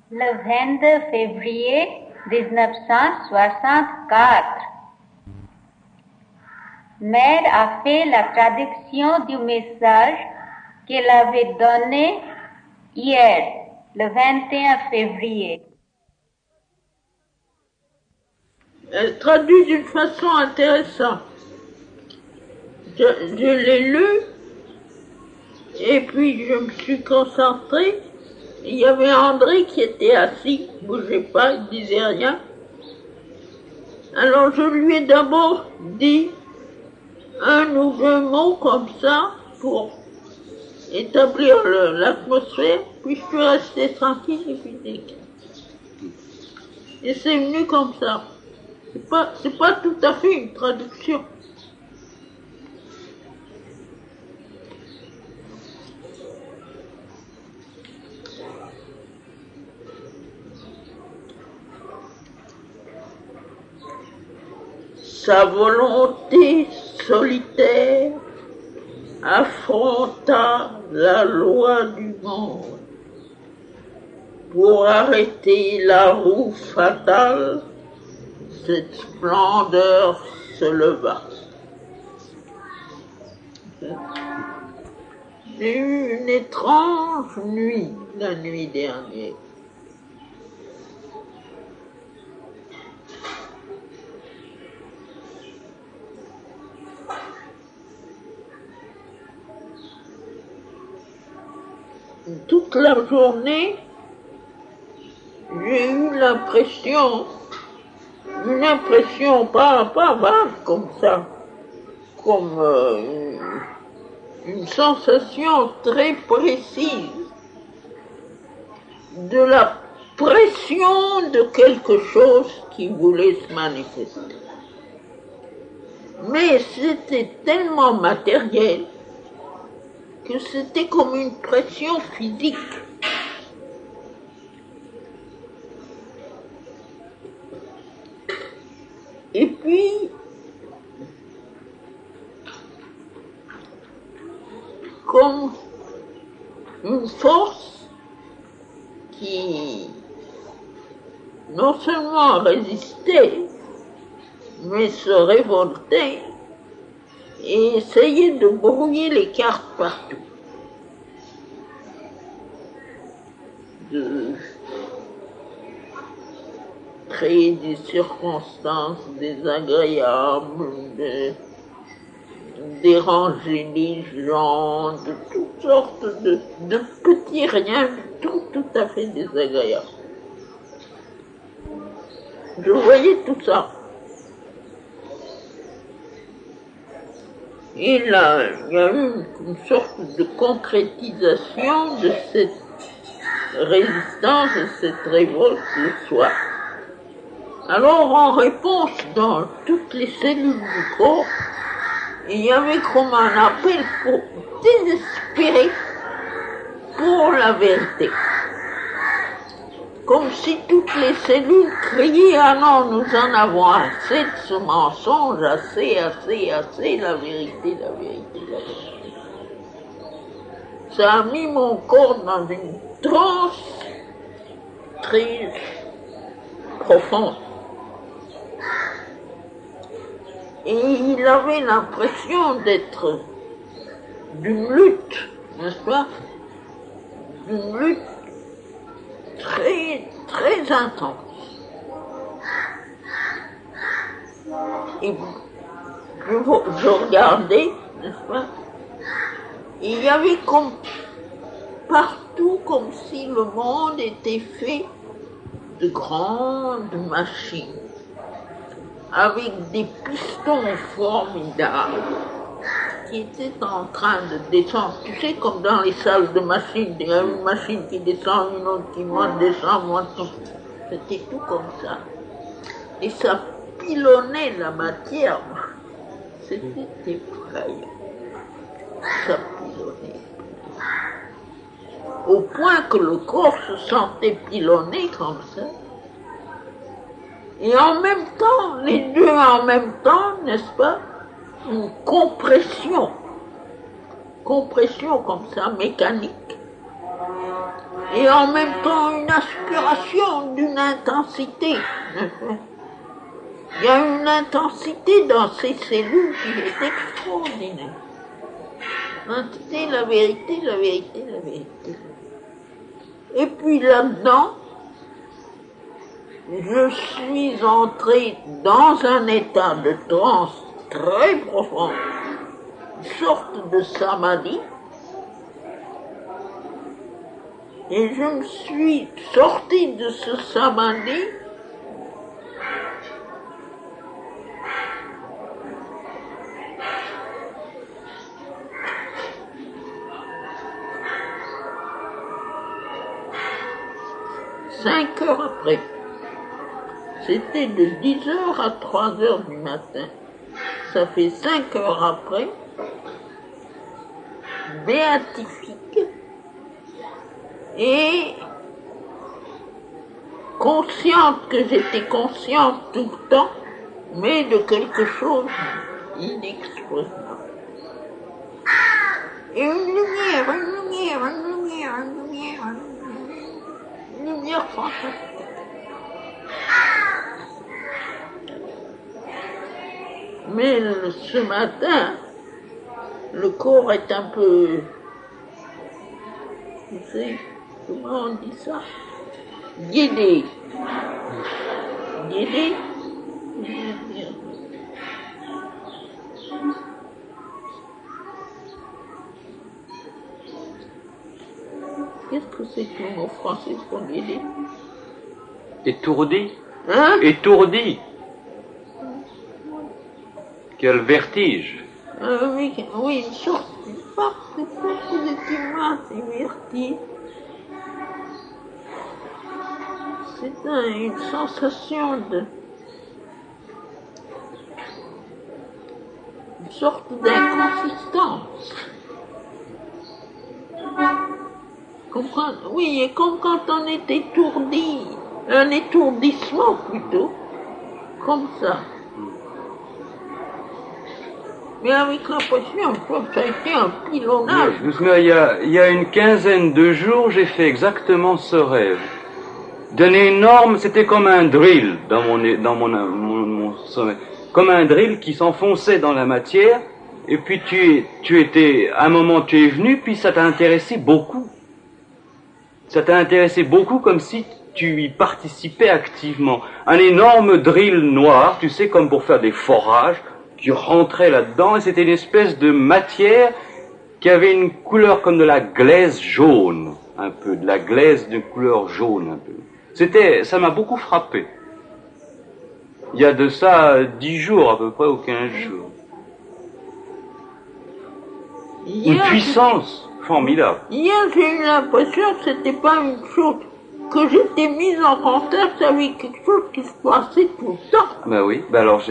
Le 22 février 1964, Mère a fait la traduction du message qu'elle avait donné hier, le 21 février. Elle traduit d'une façon intéressante. Je l'ai lu et puis je me suis concentrée. Il y avait André qui était assis, il ne bougeait pas, il ne disait rien. Alors je lui ai d'abord dit un ou deux mots comme ça pour établir l'atmosphère, puis je suis restée tranquille et puis et c'est venu comme ça. C'est pas tout à fait une traduction. Sa volonté solitaire affronta la loi du monde. Pour arrêter la roue fatale, cette splendeur se leva. J'ai eu une étrange nuit la nuit dernière. Toute la journée, j'ai eu une impression pas vague comme ça, comme une sensation très précise de la pression de quelque chose qui voulait se manifester. Mais c'était tellement matériel que c'était comme une pression physique. Et puis, comme une force qui non seulement résistait, mais se révoltait et essayait de brouiller les cartes partout. De créer des circonstances désagréables, de déranger les gens, de toutes sortes de petits riens, tout à fait désagréables. Je voyais tout ça. Et là, il y a eu une sorte de concrétisation de cette résistance, de cette révolte le soir. Alors, en réponse, dans toutes les cellules du corps, il y avait comme un appel pour désespérer pour la vérité. Comme si toutes les cellules criaient « Ah non, nous en avons assez de ce mensonge, assez, la vérité, la vérité, la vérité. » Ça a mis mon corps dans une transe très profonde. Et il avait l'impression d'être d'une lutte, n'est-ce pas? D'une lutte très, très intense. Et je regardais, n'est-ce pas? Et il y avait comme partout, comme si le monde était fait de grandes machines, avec des pistons formidables qui étaient en train de descendre. Tu sais, comme dans les salles de machines, il y a une machine qui descend, une autre qui monte, descend, monte. C'était tout comme ça. Et ça pilonnait la matière. C'était effrayant. Ça pilonnait. Au point que le corps se sentait pilonné comme ça. Et en même temps, les deux en même temps, n'est-ce pas, une compression comme ça, mécanique, et en même temps une aspiration d'une intensité. Il y a une intensité dans ces cellules qui est extraordinaire. C'est la vérité, la vérité, la vérité. Et puis là-dedans, je suis entré dans un état de transe très profond, une sorte de samadhi, et je me suis sorti de ce samadhi cinq heures après. C'était de 10h à 3h du matin. Ça fait 5 heures après, béatifique et consciente que j'étais consciente tout le temps, mais de quelque chose d'inexprimable. Et une lumière fantastique. Mais ce matin, le corps est un peu, tu sais, comment on dit ça? Guidé. Guidé? Qu'est-ce que c'est que le mot français pour guider? Étourdi. Hein? Étourdi. Quel vertige. Oui, une sorte de immense vertige. C'est une sensation de... une sorte d'inconsistance. Comprendre? Oui, et comme quand on est étourdi, un étourdissement plutôt, comme ça. Mais avec l'impression que ça a été un pilonnage. Il y a une quinzaine de jours, j'ai fait exactement ce rêve. D'un énorme, c'était comme un drill dans mon sommeil. Comme un drill qui s'enfonçait dans la matière, et puis tu étais, à un moment tu es venu, puis ça t'a intéressé beaucoup. Ça t'a intéressé beaucoup comme si tu y participais activement. Un énorme drill noir, tu sais, comme pour faire des forages, qui rentrait là-dedans, et c'était une espèce de matière qui avait une couleur comme de la glaise jaune, un peu, de la glaise de couleur jaune, un peu. Ça m'a beaucoup frappé. Il y a de ça 10 jours à peu près, ou 15 jours. Une puissance formidable. Hier, j'ai eu l'impression que c'était pas une chose, que j'étais mise en contact avec quelque chose qui se passait tout le temps. Ben oui, ben alors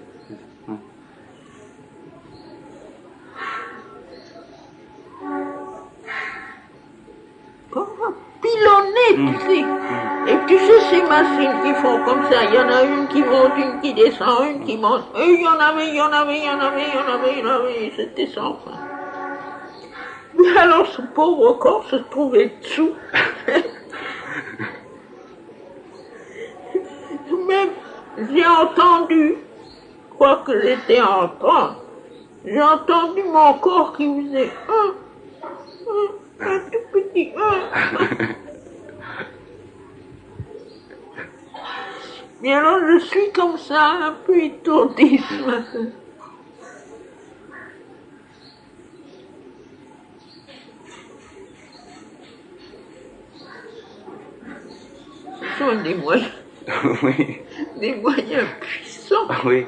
Comment pilonner, tu sais. Et tu sais, ces machines qui font comme ça, il y en a une qui monte, une qui descend, une qui monte. Et il y en avait, c'était sans fin. Mais alors ce pauvre corps se trouvait dessous. Même, j'ai entendu, quoique j'étais en transe, j'ai entendu mon corps qui faisait un tout petit Mais alors je suis comme ça, un peu étourdi ce matin. Ce sont des moyens. Oui. Des moyens puissants. Oui.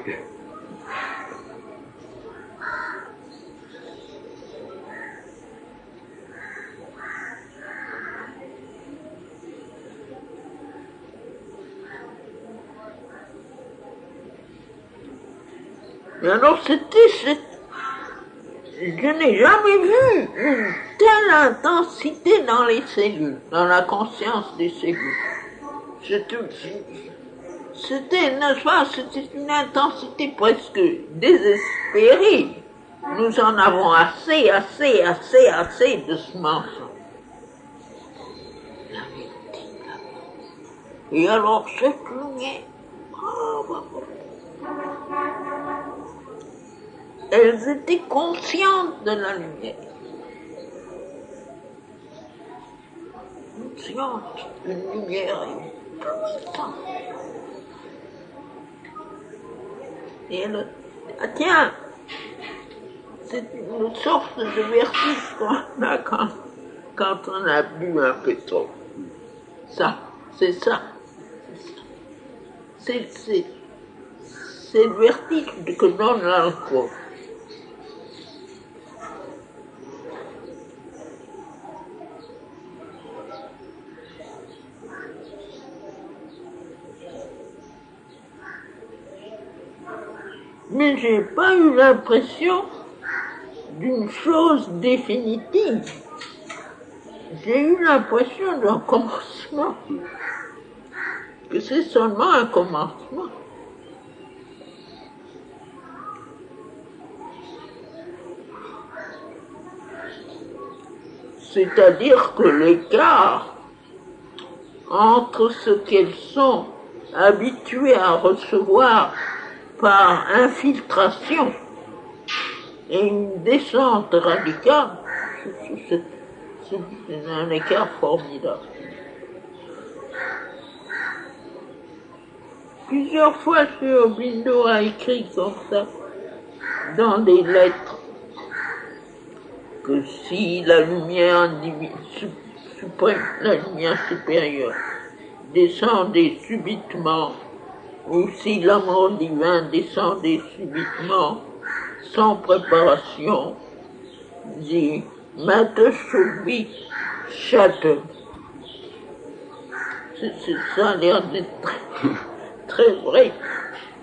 Et alors je n'ai jamais vu une telle intensité dans les cellules, dans la conscience des cellules. C'était, n'est-ce pas, c'était une intensité presque désespérée. Nous en avons assez de ce mensonge. Et alors cette lumière, elles étaient conscientes de la lumière. Conscientes d'une lumière éblouissante. Et elle, ah tiens, c'est une sorte de vertige qu'on a quand on a bu un peu trop. Ça, c'est ça. C'est le vertige que donne l'alcool. Mais j'ai pas eu l'impression d'une chose définitive. J'ai eu l'impression d'un commencement. Que c'est seulement un commencement. C'est-à-dire que l'écart entre ce qu'elles sont habituées à recevoir par infiltration et une descente radicale, c'est un écart formidable. Plusieurs fois, M. Aubindo a écrit comme ça, dans des lettres, que si la lumière suprême, la lumière supérieure, descendait subitement, ou si l'amour divin descendait subitement, sans préparation, dit Matter should be shattered. Ça a l'air d'être très vrai.